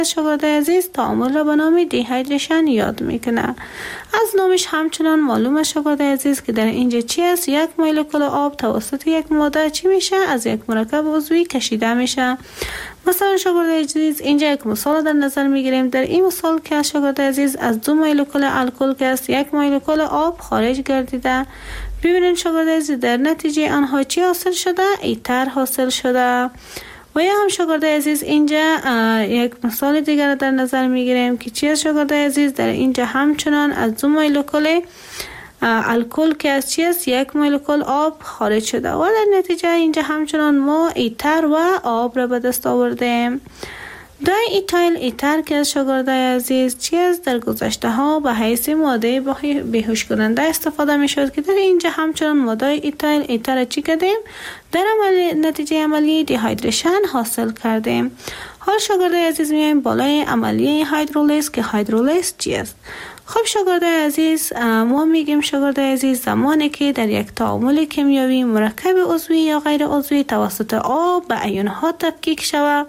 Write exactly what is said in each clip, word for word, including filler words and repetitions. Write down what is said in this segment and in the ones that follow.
شاگرد عزیز تعامل را به نام دیهایدریشن یاد میکنه. از نامش همچنان معلوم شاگرد عزیز که در اینجا چی است؟ یک مولکول آب توسط یک ماده چی میشه؟ از یک مرکب عضوی کشیده میشه. مثلا شاگرد عزیز اینجا یک مثال در نظر میگیریم. در این مثال که شاگرد عزیز از دو مولکول الکل که است یک مولکول آب خارج گردیده. ببینید شاگرد عزیز در نتیجه آنها چی حاصل شده؟ ایتر حاصل شده. و یا هم شاگرد عزیز اینجا یک مثال دیگر در نظر میگیریم که چی است شاگرد عزیز؟ در اینجا همچنان از دو مولکول الکل که از چی است یک مولکول آب خارج شده و در نتیجه اینجا همچنان ما ایتر و آب را به دست آوردیم. دای ایتایل ایتر که از شاگرد عزیز چی است؟ در گذشته ها به حیث ماده بیهوش کننده استفاده می شد که در اینجا همچنان ماده ایتایل ایتر چی کردیم؟ در عمل نتیجه عملی دیهایدریشن حاصل کردیم. حال شاگرد عزیز میایم بالای عملیه هیدرولیز که هیدرولیز چی است؟ خب شاگرد عزیز ما میگیم شاگرد عزیز زمانی که در یک تعامل کیمیایی مرکب عضوی یا غیر عضوی توسط آب به ایون ها تفکیک شود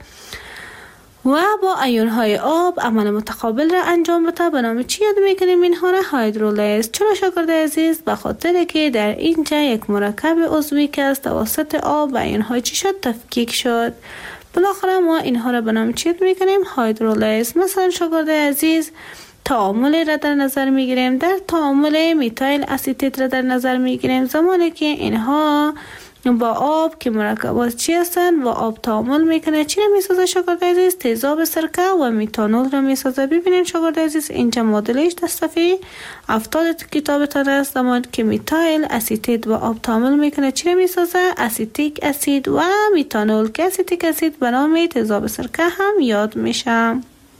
و با ایون های آب عمل متقابل را انجام بده به نام چی یاد میکنیم؟ اینها را هیدرولیز. چرا شاگرد عزیز؟ به خاطر که در اینجا یک مرکب عضوی که از توسط آب به ایون های چی شد؟ تفکیک شد. بالاخره ما اینها را به نام چی یاد میکنیم؟ هیدرولیز. مثلا شاگرد عزیز تعامل را در نظر میگیریم. در تعامل میتایل اسیتیت را در نظر میگیریم زمانی که اینها با آب که مرکبات چی هستند و آب تعامل میکنه چی را میسازه شاگرد عزیز؟ تیزاب سرکه و میتانول را میسازه. ببینید شاگرد عزیز اینجا مدلش در صفحه هفتاد کتابتان است. زمانی که میتایل اسیتیت و آب تعامل میکنه چی را میسازه؟ اسیتیک اسید و میتانول که اسیتیک اسید به نام تیزاب سرکه هم یاد میشه.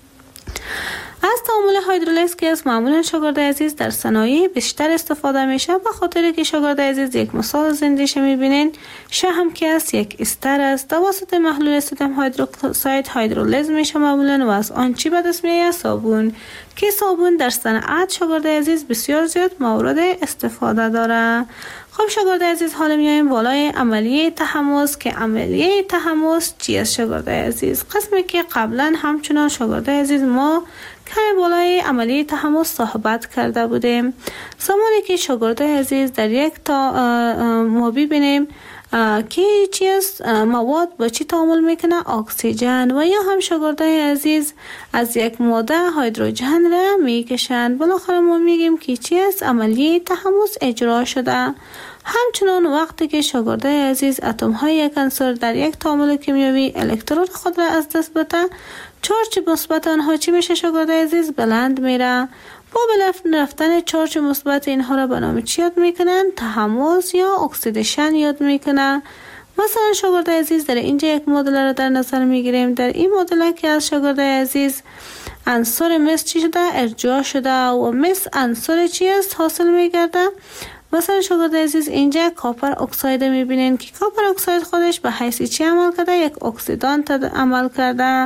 از تعامل هیدرولیز که از معمولا شاگرد عزیز در صنایع بیشتر استفاده میشه به خاطر که شاگرد عزیز یک مثال زندیش میبینین شهم که است یک استر است توسط محلول صودیوم هیدروکساید هیدرولیز میشه معمولا و از آن چی به دست میاد؟ صابون که صابون در صنعت شاگرد عزیز بسیار زیاد مورد استفاده داره. خب شاگرد عزیز حالا میایم بالای عملیه تحمض که عملیه تحمض چی است شاگرد عزیز؟ قسمی که قبلا همچنان شاگرد عزیز ما که بالای عملیه تحمض صحبت کرده بودیم. زمانی که شاگرد عزیز در یک تا ما ببینیم که چی است مواد با چی تعامل میکنه؟ اکسیژن. و یا هم شاگرد عزیز از یک ماده هیدروژن را میکشند. بالاخره ما میگیم که چی است عملیه تحمض اجرا شده. همچنان وقتی که شاگرد عزیز اتم های یک عنصر در یک تعامل کیمیایی الکترون خود را از دست بده چارج مثبت آنها چی میشه شاگرد عزیز؟ بلند میره. با بلند رفتن چارج مثبت اینها را به نام چی یاد میکنن؟ تحمض یا اکسیدیشن یاد میکنن. مثلا شاگرد عزیز در اینجا یک مدل را در نظر میگیریم. در این مدل که از شاگرد عزیز عنصر مس چی شده؟ ارجاع شده و مس عنصر چی است؟ حاصل میگرده. مثلا شاگرد عزیز اینجا کاپر اکساید میبینین که کاپر اکساید خودش به حیث چی عمل کرده؟ یک اکسیدان عمل کرده.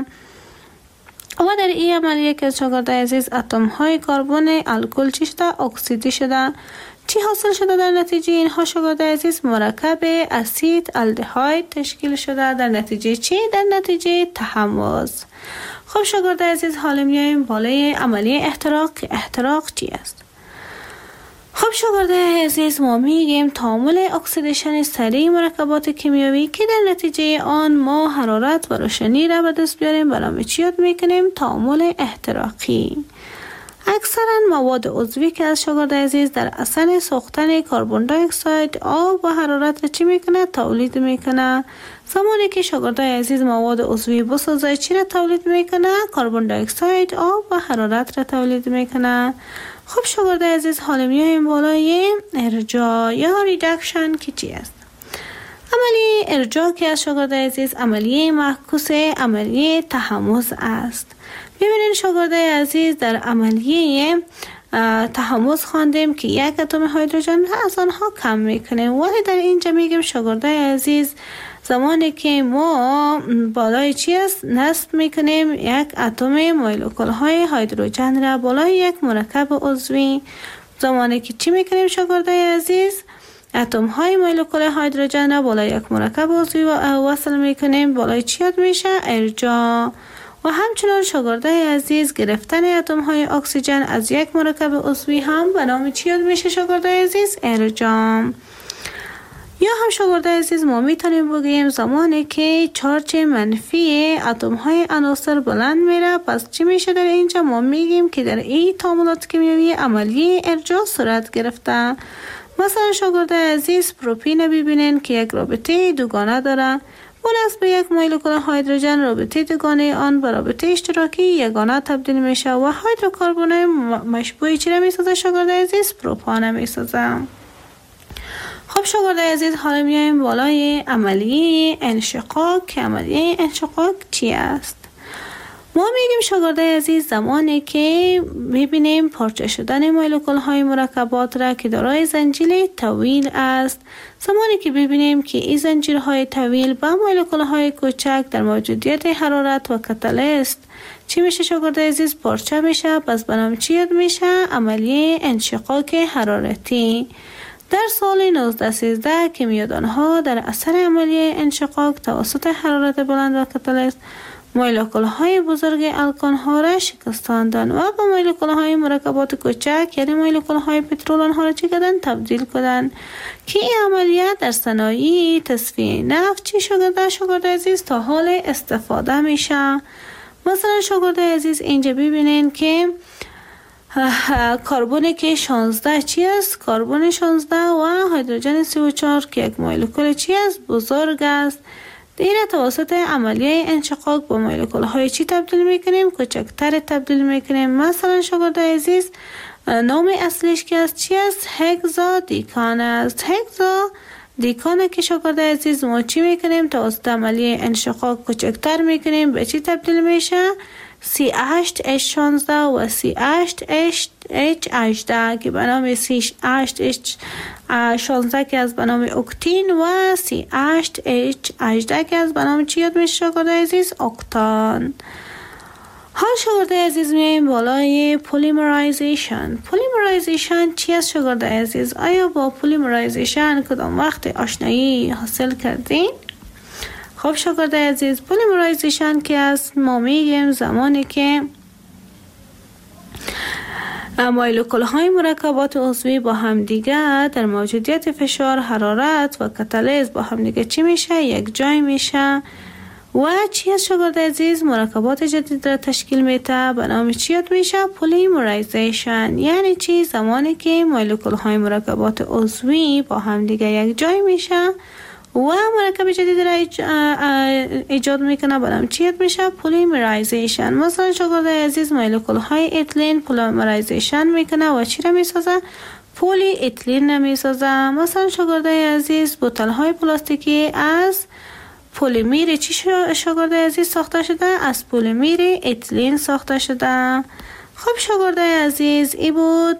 و در این عملیه که شاگرد عزیز اتم های کربن الکل چی شده؟ اکسیدی شده. چی حاصل شده در نتیجه اینها شاگرد عزیز؟ مرکب اسید الدهاید تشکیل شده. در نتیجه چی؟ در نتیجه تحمض. خب شاگرد عزیز حالا میایم بالای عملیه احتراق که احتراق چی است؟ خب شاگرد عزیز ما میگیم تعامل اکسیدیشن سریع مرکبات کیمیایی که در نتیجه آن ما حرارت و روشنی را به دست بیاریم به نام چی یاد میکنیم؟ تعامل احتراقی. اکثرا مواد عضوی که از شاگرد عزیز در اثر سوختن کربن دی اکساید آب و حرارت را چی میکنه؟ تولید میکنه. زمانی که شاگرد عزیز مواد عضوی بسازه چی را تولید میکنه؟ کربن دی اکساید آب و حرارت را تولید میکنه. خب شاگرد عزیز حالا میایم بالای ارجاع یا ریدکشن که چی است؟ عملیه ارجاع که از شاگرد عزیز عملیه معکوس عملیه تحمض است. ببینید شاگرد عزیز در عملیه تحمض خواندیم که یک اتم هیدروژن از آنها کم میکنیم. ولی در اینجا میگیم شاگرد عزیز زمانی که ما بالای چی است نصب میکنیم یک اتم مولکول های هیدروژن را بالای یک مرکب عضوی. زمانی که چی میکنیم شاگرد عزیز اتم های مولکول هیدروژن را بالای یک مرکب عضوی وصل میکنیم بالای چی یاد میشه؟ ارجاع. و و همچنان شاگردای عزیز گرفتن اتم های اکسیژن از یک مرکب عضوی هم به نام چی یاد میشه شاگردای عزیز؟ ارجام. یا هم شاگردای عزیز ما میتونیم بگیم زمانی که چارج منفی اتم های عناصر بلند میره، پس چی میشه در اینجا؟ ما میگیم که در این تعاملات کیمیایی عملیه ارجاع صورت گرفته. مثلا شاگردای عزیز پروپین ببینین که یک رابطه دوگانه داره، مناسب به یک مولکول هیدروژن رابطه دوگانه آن به رابطه اشتراکی یگانه تبدیل میشه و هیدروکربن مشبوع چی را میسازه شاگردای عزیز؟ پروپان میسازه. خب شاگردای عزیز حالا میایم بالای عملیه انشقاق که عملیه انشقاق چی است؟ ما میگیم شاگردای عزیز زمانی که میبینیم پارچه شدن مولکول های مرکبات را که دارای زنجیره طویل است، زمانی که ببینیم که این زنجیرهای طویل با مولکول های کوچک در موجودیت حرارت و کاتالیست چی میشه شاگردای عزیز؟ پارچه میشه. پس به نام چی یاد میشه؟ عملیه انشقاق حرارتی. در سال نوزده سیزده کیمیادانها در اثر عملیه انشقاق توسط حرارت بلند و کاتالیست مولکول های بزرگ الکان ها را شکستاندن و با مولکول های مرکبات کوچک یعنی مولکول های پترول آنها را چی کردن؟ تبدیل کردن که این عملیات در صنایع تصفیه نفت چی شده شاگردای عزیز تا حال استفاده میشه. مثلا شاگردای عزیز اینجا ببینین که کربن که شانزده چی است؟ کربن شانزده و هیدروژن سی و چهار که یک مولکول چی است؟ بزرگ است. دیره توسط عملیه انشقاق با مولکول های چی تبدیل میکنیم؟ کوچکتر تبدیل میکنیم. مثلا شاگردای عزیز نام اصلیش که است چی است؟ هگزا دیکان است. هگزا دیکانه که شاگردای عزیز ما چی میکنیم؟ توسط عملیه انشقاق کوچکتر میکنیم، به چی تبدیل میشه؟ سی هشت اچ شانزده و سی هشت اچ هجده که به نام سی هشت اچ شانزده که از به نام اکتین و سی هشت اچ هجده که از به نام چی یاد میشه شاگردای عزیز؟ اکتان. حال شاگردای عزیز میایم بالای پلیمرایزیشن. پلیمرایزیشن چی است شاگردای عزیز؟ آیا با پلیمرایزیشن کدام وقت آشنایی حاصل کردین؟ خب شاگردای عزیز پلیمرایزیشن که است ما میگیم زمانی که مولکول های مرکبات عضوی با هم دیگه در موجودیت فشار، حرارت و کاتالیز با هم دیگه چی میشه؟ یک جای میشه و چی است شاگردای عزیز؟ مرکبات جدید را تشکیل میده، به نام چی یاد میشه؟ پلیمرایزیشن. یعنی چی؟ زمانی که مولکول های مرکبات عضوی با هم دیگه یک جای میشه و مرکب جدید را ایجاد میکنه، به نام چی یاد میشه؟ پلیمرایزیشن. مثلا شاگردای عزیز مولکول های اتلین پلیمرایزیشن میکنه و چی را میسازه؟ پلی اتلین میسازه. مثلا شاگردای عزیز بوتل های پلاستیکی از پلیمر چی شاگردای عزیز ساخته شده؟ از پلیمر اتلین ساخته شده. خب شاگردای عزیز ای بود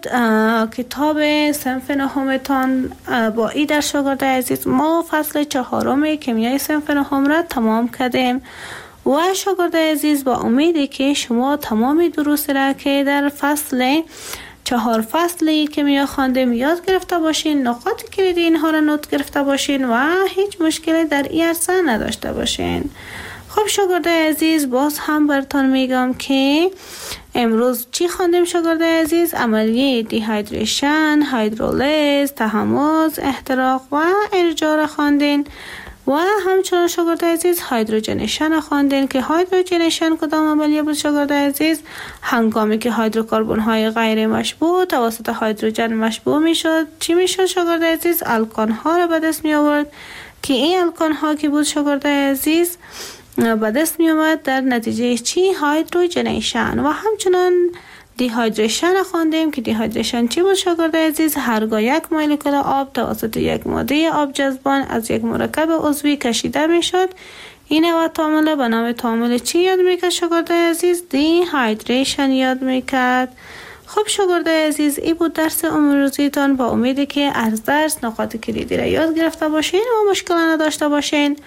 کتاب صنف نهمتان. با ای در شاگردای عزیز ما فصل چهارم کیمیای صنف نهم را تمام کردیم و شاگردای عزیز با امیدی که شما تمام دروس را که در فصل چهار فصلی کیمیا خواندیم یاد گرفته باشین، نقاط کلیدی اینها را نوت گرفته باشین و هیچ مشکلی در این عرصه نداشته باشین. خب شاگردای عزیز باز هم براتون میگم که امروز چی خواندیم شاگردای عزیز؟ عملیه دیهایدریشن، هیدرولیز، تحمض، احتراق و ارجاع را خواندین و همچنان شاگردای عزیز هیدروژنیشن خواندین که هیدروژنیشن کدام عملیه بود شاگردای عزیز؟ هنگامی که هیدروکربن های غیر مشبوع توسط هیدروژن مشبوع میشد چی میشد شاگردای عزیز؟ الکان ها را به دست می آورد که این الکان ها که بود شاگردای عزیز به دست می آمد در نتیجه چی؟ هیدروژنیشن. و همچنان دیهایدریشن خواندیم که دیهایدریشن چی بود شاگردای عزیز؟ هرگاه یک مولکول آب توسط یک ماده آب جذبان از یک مرکب عضوی کشیده می شد، این و تعامل به نام تعامل چی یاد میکرد شاگردای عزیز؟ دیهایدریشن یاد میکرد. خب شاگردای عزیز این بود درس امروزیتان، با امیدی که از درس نقاط کلیدی را یاد گرفته باشین و مشکل نداشته باشین.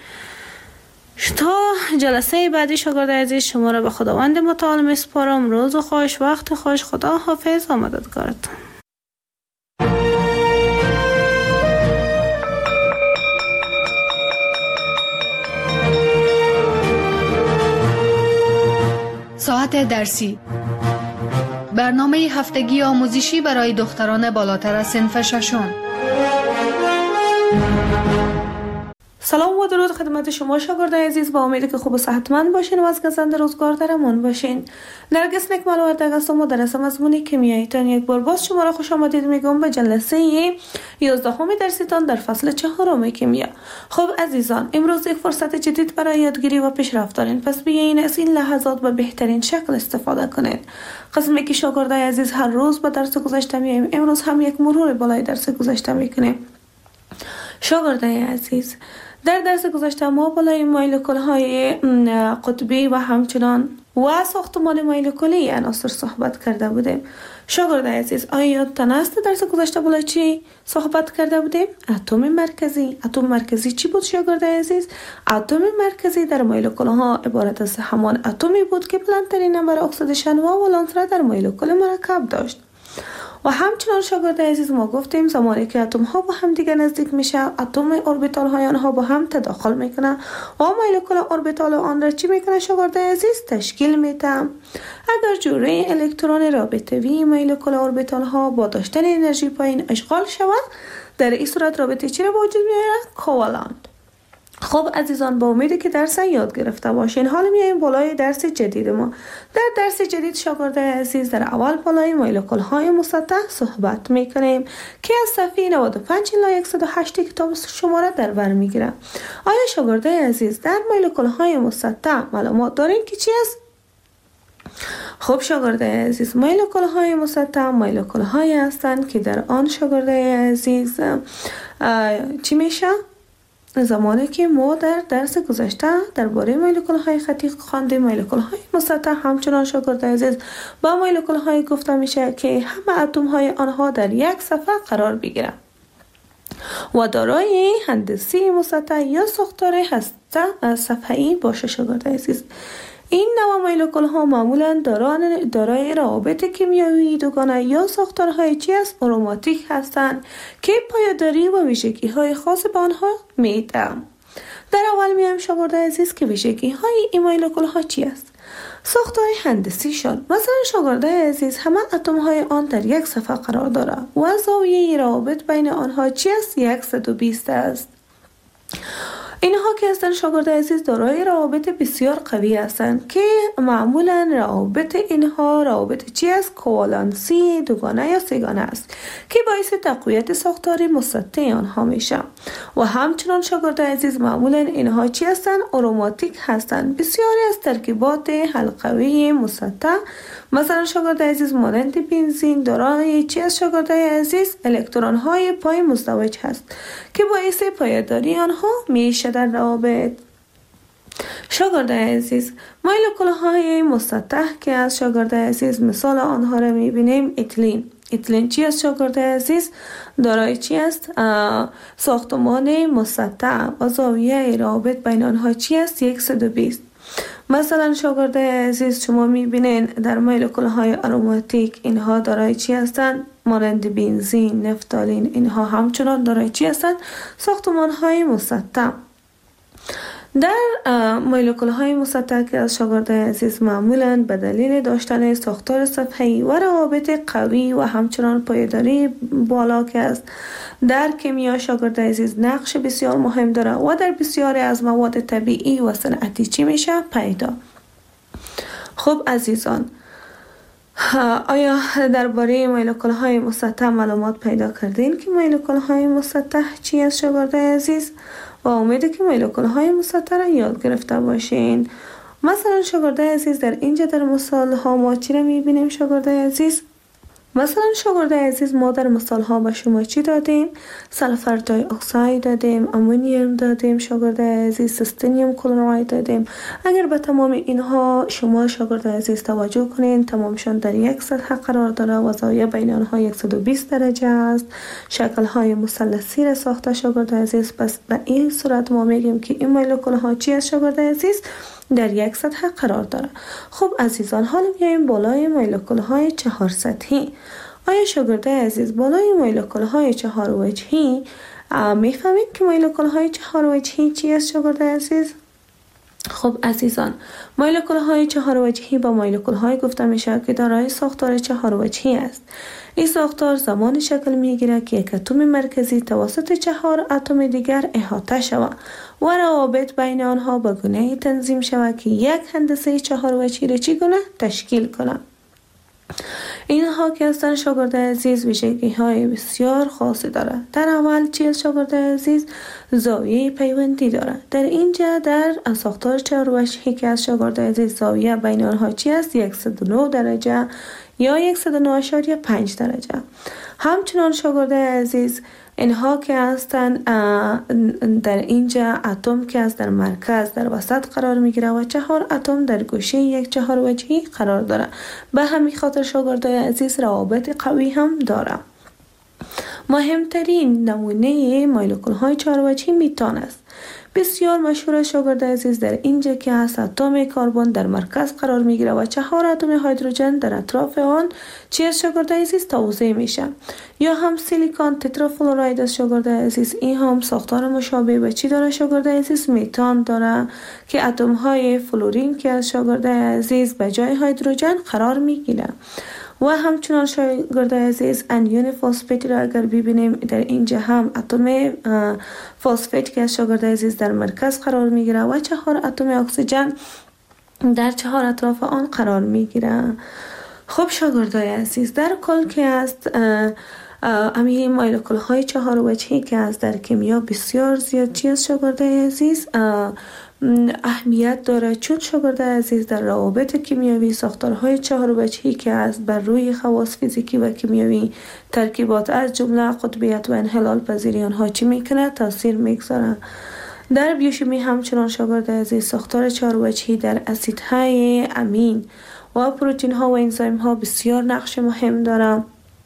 تا جلسه بعدی شاگردای عزیز شما را به خداوند متعال میسپارم. روز خوش، وقت خوش، خدا حافظ و مددگارتان. ساعت درسی، برنامه هفتگی آموزشی برای دختران بالاتر از صنف ششم. سلام و درود خدمت شما شاگردان عزیز، با امیدی که خوب و صحتمند باشین و از گزنده روزگار در امان باشین. نرگس نکمل وردگ هستم و مدرس مضمون کیمیایی تان یک بار باز شما را خوش آمدید میگم به جلسه یازدهم درسیتان در فصل چهارم کیمیا. خب عزیزان، امروز یک فرصت جدید برای یادگیری و پیشرفت دارین، پس بیاین از این لحظات به بهترین شکل استفاده کنید. قسمی که شاگردان عزیز هر روز به درس گذشته میایم، امروز هم یک مرور بالای درس گذشته میکنیم. شاگردان عزیز، در درس گذشته ما بالای مولکول های قطبی و همچنان و ساختمان مولکولی عناصر صحبت کرده بودیم. شاگردان عزیز، آیا یادتان است درس گذشته بالای چی صحبت کرده بودیم؟ اتم مرکزی. اتم مرکزی چی بود شاگردان عزیز؟ اتم مرکزی در مولکول ها عبارت از همان اتمی بود که بلندترین نمبر اکسیدیشن و ولانس را در مولکول مرکب داشت. و همچنان شاگرد عزیز ما گفتیم زمانی که اتم ها با هم دیگه نزدیک میشه، اتم اوربیتال های آنها با هم تداخل میکنه و مولکول اوربیتال آن را چی میکنه شاگرد عزیز؟ تشکیل میده. اگر جوره الکترون رابطه‌ای مولکول اوربیتال ها با داشتن انرژی پایین اشغال شود، در این صورت رابطه چی را به وجود میاره؟ کوالنت. خب عزیزان، با امیدی که درس یاد گرفته باشین، حالا میایم بالای درس جدید ما. در درس جدید شاگردان عزیز در اول بالای مولکول های مسطح صحبت میکنیم که از صفحه نود و پنج الی صد و هشت کتاب شما را در بر میگیره. آیا شاگردان عزیز در مولکول های مسطح معلومات دارین که چی است؟ خب شاگردان عزیز، مولکول های مسطح مولکول های هستند که در آن شاگردان عزیز چی میشه؟ زمانی که ما در درس گذشته درباره مولکول های خطی خواندیم، مولکول های مسطح همچنان شاگردان عزیز با مولکول های گفته میشه که همه اتم های آنها در یک صفحه قرار بگیرند و دارای هندسی مسطح یا ساختار هسته صفحه‌ای باشه. شاگردان عزیز، این نوع مولکول ها معمولا دارای روابط کیمیایی دوگانه یا ساختارهای چی است؟ آروماتیک هستند که پایداری و ویژگی های خاص به آنها میدن. در اول میایم شاگردان عزیز که ویژگی های این مولکول ها چی است؟ ساختار هندسی شد. مثلا شاگردان عزیز همه اتم های آن در یک صفحه قرار داره و زاویه روابط بین آنها چی است؟ صد و بیست است. اینها که هستند شاگردان عزیز دارای روابط بسیار قوی هستند که معمولا روابط اینها روابط چی است؟ کوالنسی دوگانه یا سه‌گانه است که باعث تقویت ساختار مسطح آنها میشه. و همچنان شاگردان عزیز معمولا اینها چی هستند؟ آروماتیک هستند. بسیاری از ترکیبات حلقوی مسطح مثلا شاگردان عزیز مانند بنزین دارای چی است شاگردان عزیز؟ الکترون های پای مزدوج هست که باعث پایداری آنها میشه در روابط. شاگردان عزیز، مولکول های مسطح که از شاگردان عزیز مثال آنها را میبینیم اتیلین. اتیلین چی است شاگردان عزیز؟ دارای چی است؟ ساختمان مسطح و زاویه روابط بین آنها چی است؟ صد و بیست. مثلا شاگردان عزیز شما میبینین در مولکول های آروماتیک اینها دارای چی هستند؟ مانند بنزین، نفتالین، اینها همچنان دارای چی هستند؟ ساختمان های مسطح. در مولکول های مسطح که از شاگردان عزیز معمولا به دلیل داشتن ساختار صفحه‌ای و روابط قوی و همچنان پایداری بالا که است در کیمیا شاگردان عزیز نقش بسیار مهم داره و در بسیاری از مواد طبیعی و صنعتی چی میشه؟ پیدا. خب عزیزان، آیا درباره مولکول های مسطح معلومات پیدا کردین که مولکول های مسطح چی است شاگردان عزیز؟ و امیده که مولکول های مسطح را یاد گرفته باشین. مثلا شاگردان عزیز در اینجا در مثال ها ما چی را میبینیم شاگردان عزیز؟ مثلا شاگردان عزیز ما در مثال ها به شما چی دادیم؟ سلفر دای اکساید دادیم، امونیوم دادیم شاگردان عزیز، سستنیوم کلراید دادیم. اگر به تمام اینها شما شاگردان عزیز توجه کنین، تمامشان در یک سطح قرار داره و زاویه بین آنها صد و بیست درجه است. شکل های مثلثی را ساخته شاگردان عزیز. پس به این صورت ما میگیم که این مولکول ها چی است شاگردان عزیز؟ در یک سطح قرار داره. خب عزیزان، حالا میایم بالای مولکول های چهار سطحی. آیا شاگردان عزیز بالای مولکول های چهار وجهی میفهمید که مولکول های چهار وجهی چی است شاگردان عزیز؟ خب عزیزان، مولکول های چهار وجهی با مولکول های گفته میشه که دارای ساختار چهار وجهی است. این ساختار زمان شکل میگیره که یک اتم مرکزی توسط چهار اتم دیگر احاطه شود و روابط بین آنها به گونه تنظیم شود که یک هندسه چهار وجهی را چگونه تشکیل کنه. اینها که هستند شاگرد عزیز ویژگی های بسیار خاصی داره. در اول چیز شاگرد عزیز زاویه پیوندی داره. در اینجا در ساختار چهار وجهی که از شاگرد عزیز زاویه بین آنها چی است؟ صد و نه درجه یا صد و نه اشاریه پنج درجه. همچنان شاگرد عزیز اینها که هستند در اینجا اتم که از در مرکز در وسط قرار میگیره و چهار اتم در گوشه یک چهار وجهی قرار داره. به همین خاطر شاگردای عزیز روابط قوی هم داره. مهمترین نمونه مولکول های چهار وجهی میتان است. بسیار مشهور شاگرد عزیز در اینجا که هست اتم کربن در مرکز قرار میگیره و چهار اتم هیدروژن در اطراف آن چی از شاگرد عزیز توزیع میشه. یا هم سیلیکون تترافلوراید از شاگرد عزیز، این هم ساختار مشابه به چی داره شاگرد عزیز؟ میتان داره که اتم های فلورین که از شاگرد عزیز به جای هیدروژن قرار میگیره. و همچنان شاگرد عزیز انیون فسفت را اگر ببینیم در اینجا هم اتم فسفت که از شاگرد عزیز در مرکز قرار میگیره و چهار اتم اکسیژن در چهار اطراف آن قرار میگیره. خب شاگردای عزیز، در کل که است امی مولکول های چهار وجهی که از در کیمیا بسیار زیاد چیز شاگردای عزیز اهمیت داره، چون شاگرد عزیز در روابط کیمیایی ساختارهای چهار وجهی که از بر روی خواص فیزیکی و کیمیایی ترکیبات از جمله قطبیت و انحلال پذیری آنها چی میکنه؟ تاثیر میگذاره. در بیوشیمی همچنان شاگرد عزیز ساختار چهار وجهی در اسیدهای امین و پروتین ها و انزیم ها بسیار نقش مهم داره.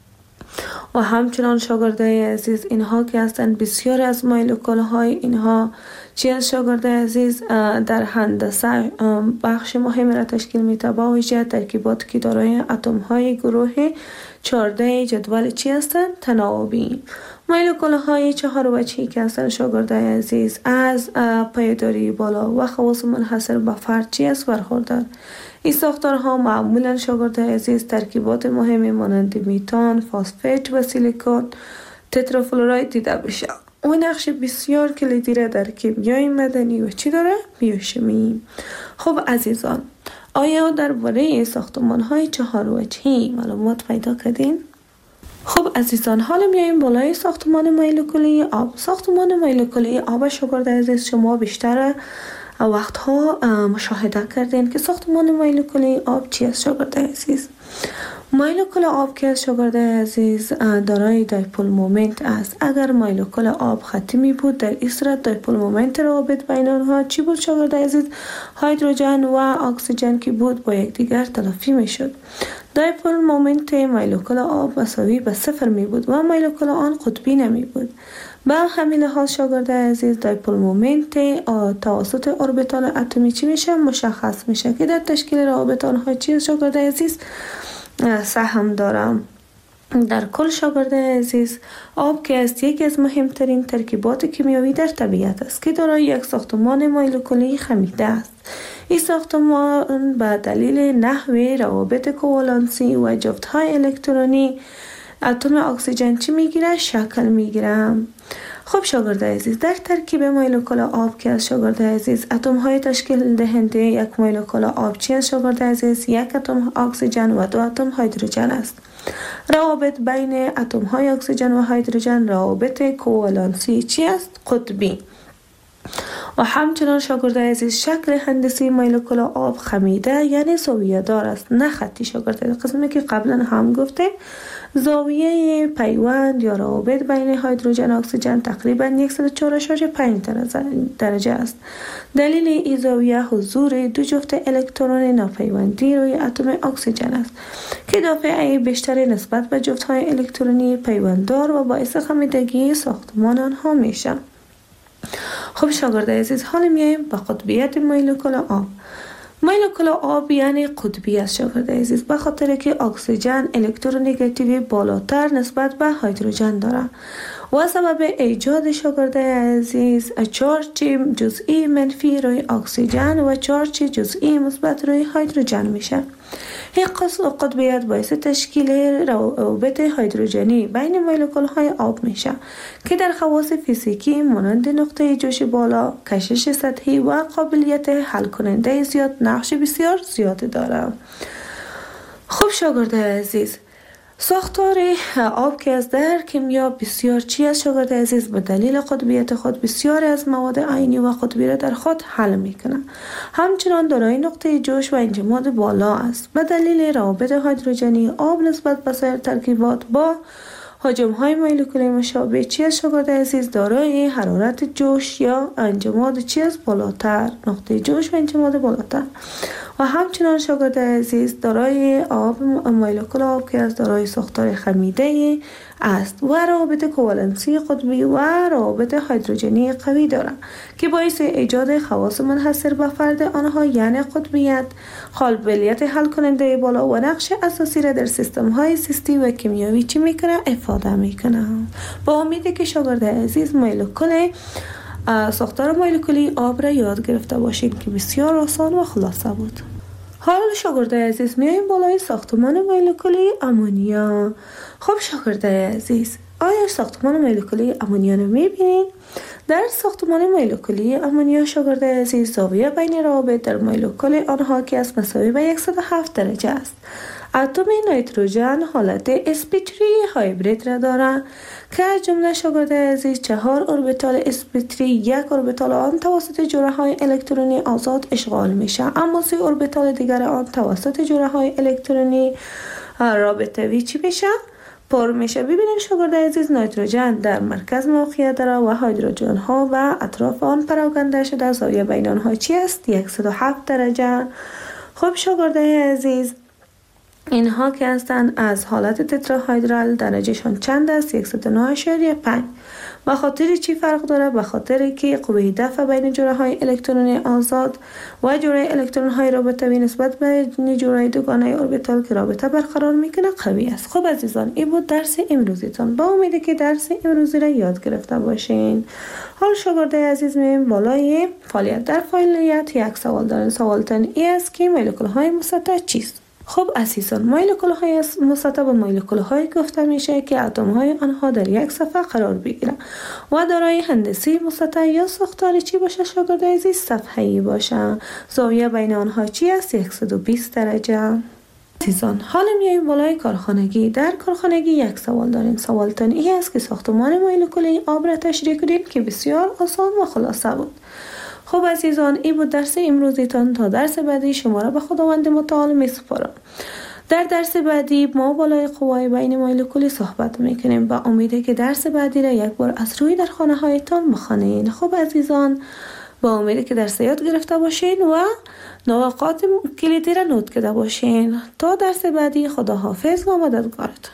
و همچنان شاگردای عزیز اینها که هستند بسیار از مولکول های اینها چی از شاگرد عزیز در هندسه بخش مهم را تشکیل میده، با ویژه ترکیبات که دارای اتم های گروه چهارده جدول چی هستند؟ تناوبی. مولکول های چهار وجهی که هستند شاگرد عزیز از پایداری بالا و خواص منحصر به فرد چی است؟ برخوردار. این ساختارها معمولا شاگرد عزیز ترکیبات مهمی مانند میتان، فسفت و سیلیکون تترافلوراید دیده بشه. اون نقش بسیار کلیدی را در کیمیای مدنی و چی داره؟ بیوشیمی. خب عزیزان، آیا درباره ساختمان های چهار وجهی معلومات پیدا کردین؟ خب عزیزان، حالا میایم بالای ساختمان مولکولی آب. ساختمان مولکولی آب شاگرد عزیز شما بیشتر وقتها مشاهده کردین که ساختمان مولکولی آب چی است شاگرد عزیز؟ مولکول آب که از شاگرد عزیز دارای دایپول مومنت است. اگر مولکول آب خطی می بود، در این صورت دایپول مومنت روابط بین آنها چی بود شاگرد عزیز؟ هیدروژن و اکسیژن که بود با یکدیگر تلافی می شد. دایپول مومنت مولکول آب مساوی به صفر می بود و مولکول آن قطبی نمی بود. به همین لحاظ شاگرد عزیز دایپول مومنت توسط اوربیتال اتمی چی میشه؟ مشخص میشه که در تشکیل روابط آنها چی شاگرد عزیز سهم دارم. در کل شاگرد عزیز آب که است یکی از مهمترین ترکیبات کیمیایی در طبیعت است که دارای یک ساختمان مولکولی خمیده است. این ساختمان به دلیل نحوه روابط کوالنسی و جفت‌های الکترونی اتم اکسیژن چی میگیره؟ شکل میگیره. خب شاگرد عزیز، در ترکیب مولکول آب که از شاگرد عزیز اتم های تشکیل دهنده یک مولکول آب چی از شاگرد عزیز؟ یک اتم اکسیژن و دو اتم هیدروژن است. روابط بین اتم های اکسیژن و هیدروژن روابط کوالنسی چی است؟ قطبی. و همچنان شاگرد عزیز شکل هندسی مولکول آب خمیده یعنی زاویه دار است، نه خطی شاگرد عزیز. قسمی که قبلا هم گفتیم زاویه پیوند یا روابط بین هیدروژن و اکسیژن تقریبا صد و چهار اشاریه پنج درجه است. دلیل این زاویه حضور دو جفت الکترون ناپیوندی روی اتم اکسیژن است که دافعه بیشتری نسبت به جفت‌های الکترونی پیونددار و باعث خمیدگی ساختمان آنها میشه. خب شاگرد عزیز، حالا میایم به قطبیت مولکول آب. مولکول آب یعنی قطبی است شاگرد عزیز، به خاطر که اکسیژن الکترونگاتیوی بالاتر نسبت به هیدروژن دارد و سبب ایجاد شاگرد عزیز چارج جزئی منفی روی اکسیژن و چارج جزئی مثبت روی هیدروژن میشه. این قطبیت باعث تشکیل روابط هیدروژنی بین مولکول های آب میشه که در خواص فیزیکی مانند نقطه جوش بالا، کشش سطحی و قابلیت حل کننده زیاد نقش بسیار زیاد داره. خب شاگرد عزیز، ساختار آب که از در کیمیا بسیار چی است شاگرد عزیز، به دلیل قطبیت خود بسیاری از مواد عینی و قطبی را در خود حل میکنه. همچنان دارای نقطه جوش و انجماد بالا است. به دلیل روابط هیدروژنی آب نسبت به سایر ترکیبات با حجم های مولکولی مشابه چی است شاگرد عزیز، دارای حرارت جوش یا انجماد چی است بالاتر، نقطه جوش و انجماد بالاتر. و همچنان شاگرد عزیز دارای آب مولکول آب که از دارای ساختار خمیده است و روابط کوالنسی قطبی و روابط هیدروژنی قوی دارد که باعث ایجاد خواص منحصر به فرد آنها یعنی قطبیت، قابلیت حل کننده بالا و نقش اساسی را در سیستم های زیستی و کیمیایی چی میکنه افاده میکنه. با امیدی که شاگرد عزیز مولکول ساختار مولکولی آب را یاد گرفته باشید که بسیار آسان و خلاصه بود. حالا شاگرد عزیز میایم بالای ساختمان مولکولی امونیا. خب شاگرد عزیز، آیا ساختمان مولکولی امونیا رو میبینید؟ در ساختمان مولکولی امونیا شاگرد عزیز زاویه بین روابط در مولکول آنها که از مساوی به صد و هفت درجه است. اتم نیتروژن حالت اسپیتری هایبرید را دارد که از جمله شاگرد عزیز چهار اوربیتال اسپیتری، یک اوربیتال آن توسط جوره های الکترونی آزاد اشغال میشه، اما سه اوربیتال دیگر آن توسط جوره های الکترونی رابطوی چی میشه؟ پر میشه. ببینید شاگرد عزیز نیتروژن در مرکز موقعیت داره و هیدروژن ها و اطراف آن پراکنده شده، زاویه بین آنها چی است؟ صد و هفت درجه. خب شاگرد عزیز، اینها که هستند از حالت تتراهیدرال درجهشان چند است؟ صد و نه اشاریه پنج. به خاطر چی فرق داره؟ به خاطر که قوه دفع بین جوره های الکترونی آزاد و جوره الکترون های رابطوی نسبت به جوره دوگانه اوربیتال که رابطه برقرار میکنه قوی است. خب عزیزان، این بود درس امروزیتان. با امیدی که درس امروزی را یاد گرفته باشین. حال شاگرد عزیز میایم بالای فعالیت. در فعالیت یک سوال داریم. سوالتان ای است که مولکول های مسطح چیست؟ خب عزیزان، مولکول های مسطح به مولکول های گفته میشه که اتم های آنها در یک صفحه قرار بگیرن و دارای هندسی مسطح یا ساختار چی باشه شاگرد عزیز؟ صفحه‌ای باشه. زاویه بین آنها چی است؟ صد و بیست درجه. عزیزان، حالا میایم بالای کارخانگی. در کارخانگی یک سوال داریم. سوالتان این است که ساختمان مولکولی آب را تشریح کنید که بسیار آسان و خلاصه بود. خب عزیزان، این بود درس امروزیتان. تا درس بعدی شما را به خداوند متعال می سپارم. در درس بعدی ما بالای قوای بین مولکولی صحبت میکنیم. با امیده که درس بعدی را یک بار از روی در خانه هایتان بخوانید. خب عزیزان، با امیده که درس یاد گرفته باشین و نکات کلیدی را نوت کرده باشین. تا درس بعدی، خدا حافظ و مددگارتان.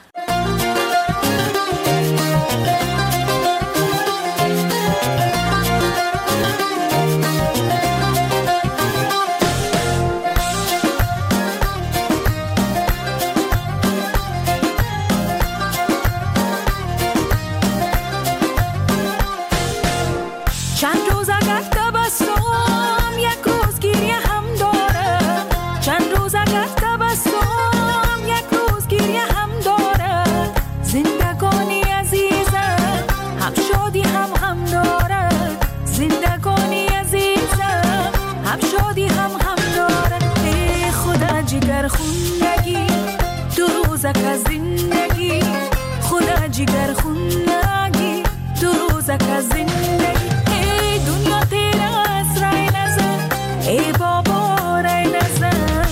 زندگی خدا جگر خونگی دو روزک از زندگی. ای دنیا تیره از رای نزن، ای بابا رای نزن.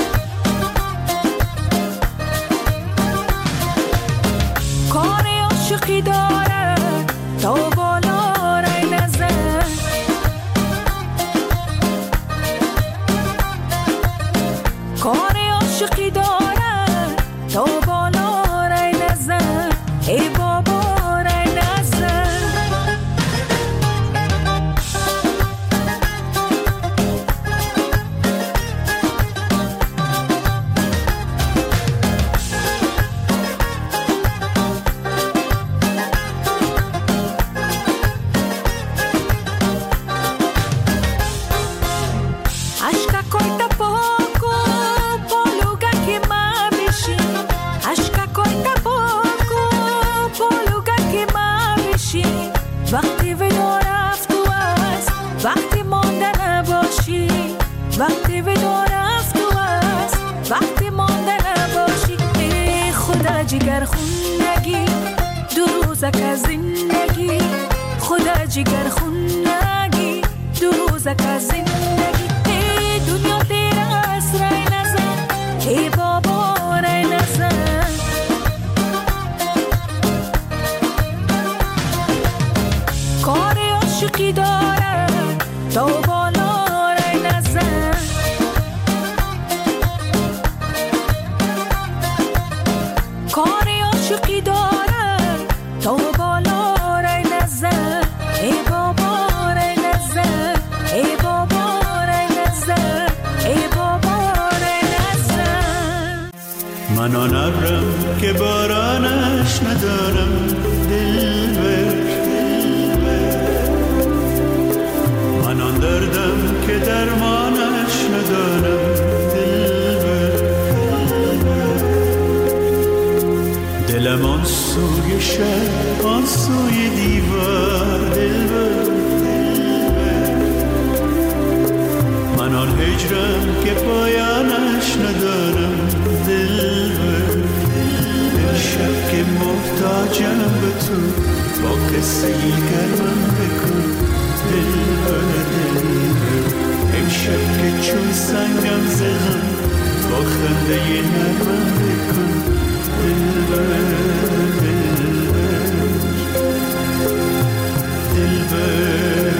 کار عاشقی داره تا بالا رای نزن. کار عاشقی داره تا بالا رای نزن، ای بابا رای نزن. جگر خونگی دو روزک از زندگی خدا جگر خونگی دو روزک از زندگی ای دنیا تیر است رای نزن ای بابا رای نزن کار عاشقی داره تا بالا رای نزن کار عاشقی داره تا بالا رای نزن ای بابا رای نزن ای بابا رای نزن ای بابا رای نزن من آن ابرم که بارانش ندارم دلبر من آن دردم که درمانش ندارم دلبر دلم آن سوی شب آن سوی دیوار دلبر من آن هجرم که پایانش ندارم دلبر شب که محتاجم به تو با قصه ای گرمم بکن دلبر دلبر امشب که چون سنگم زدم با خنده ی نرمم بکن دلبر دلبر دلبر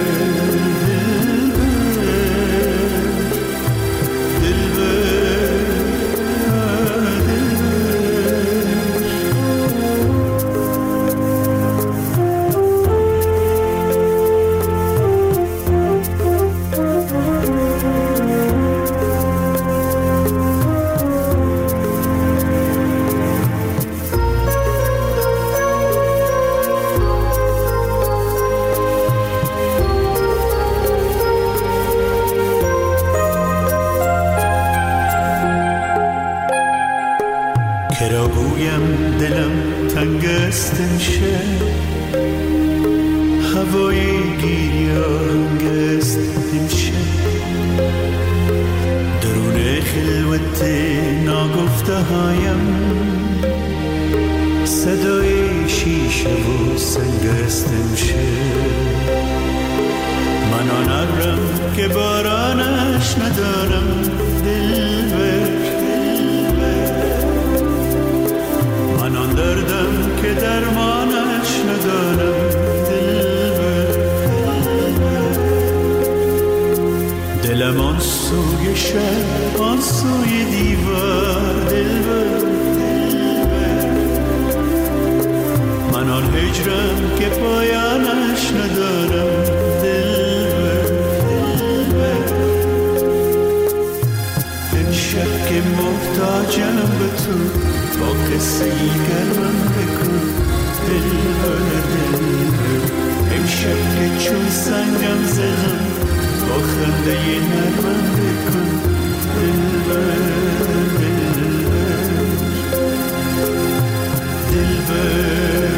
کرا گویم دلم تنگ است امشب هوای گیری آهنگ است امشب درون خلوت ناگفته هایم صدای شیشه و سنگ است امشب من آن ابرم که بارانش ندارم دلبر من آن دردم که درمانش ندارم دلبر دلم آن سوی شب آن سوی دیوار دلبر من آن هجرم که پایانش ندارم دلبر امشب که محتاجم به تو با قصه ای گرمم بکن دلبر دلبر امشب که چون سنگم زدم با خنده ی نرمم بکن دلبر دلبر دلبر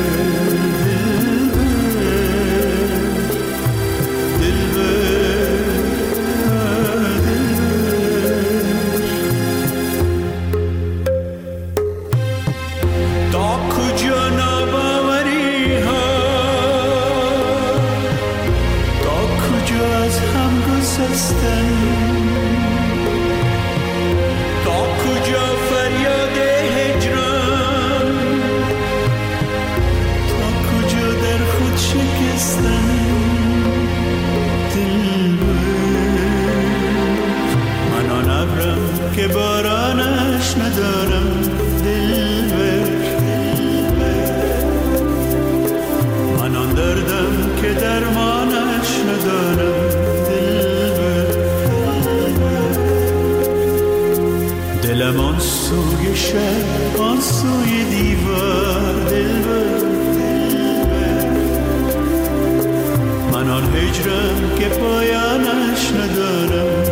که بارانش ندارم دلبر من آن دردم که درمانش ندارم دلبر دلم آن سوی شب آن سوی دیوار دلبر من آن هجرم که پایانش ندارم